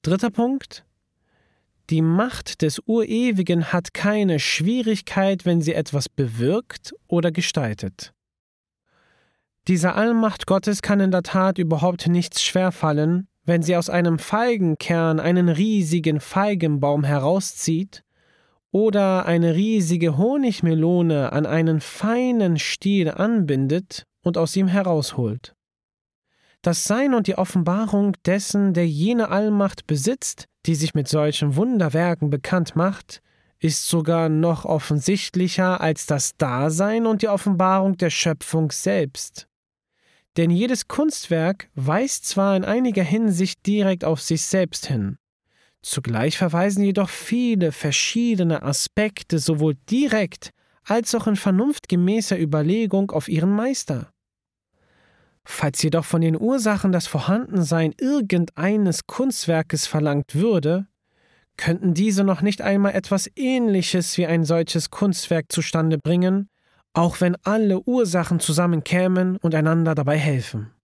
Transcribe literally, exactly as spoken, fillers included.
Dritter Punkt. Die Macht des Urewigen hat keine Schwierigkeit, wenn sie etwas bewirkt oder gestaltet. Dieser Allmacht Gottes kann in der Tat überhaupt nichts schwerfallen, wenn sie aus einem Feigenkern einen riesigen Feigenbaum herauszieht oder eine riesige Honigmelone an einen feinen Stiel anbindet und aus ihm herausholt. Das Sein und die Offenbarung dessen, der jene Allmacht besitzt, die sich mit solchen Wunderwerken bekannt macht, ist sogar noch offensichtlicher als das Dasein und die Offenbarung der Schöpfung selbst. Denn jedes Kunstwerk weist zwar in einiger Hinsicht direkt auf sich selbst hin, zugleich verweisen jedoch viele verschiedene Aspekte sowohl direkt als auch in vernunftgemäßer Überlegung auf ihren Meister. Falls jedoch von den Ursachen das Vorhandensein irgendeines Kunstwerkes verlangt würde, könnten diese noch nicht einmal etwas Ähnliches wie ein solches Kunstwerk zustande bringen, auch wenn alle Ursachen zusammenkämen und einander dabei helfen.